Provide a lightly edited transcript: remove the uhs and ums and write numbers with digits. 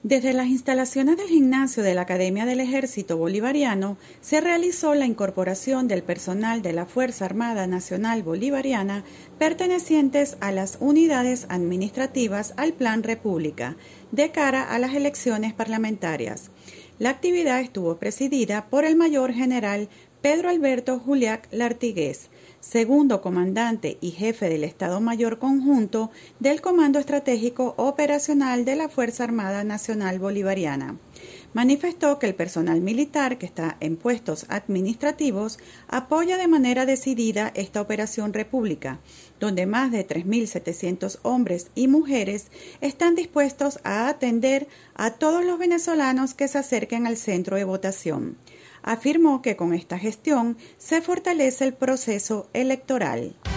Desde las instalaciones del gimnasio de la Academia del Ejército Bolivariano se realizó la incorporación del personal de la Fuerza Armada Nacional Bolivariana pertenecientes a las unidades administrativas al Plan República de cara a las elecciones parlamentarias. La actividad estuvo presidida por el mayor general Pedro Alberto Juliac Lartigués, segundo comandante y jefe del Estado Mayor Conjunto del Comando Estratégico Operacional de la Fuerza Armada Nacional Bolivariana. Manifestó que el personal militar que está en puestos administrativos apoya de manera decidida esta Operación República, donde más de 3.700 hombres y mujeres están dispuestos a atender a todos los venezolanos que se acerquen al centro de votación. Afirmó que con esta gestión se fortalece el proceso electoral.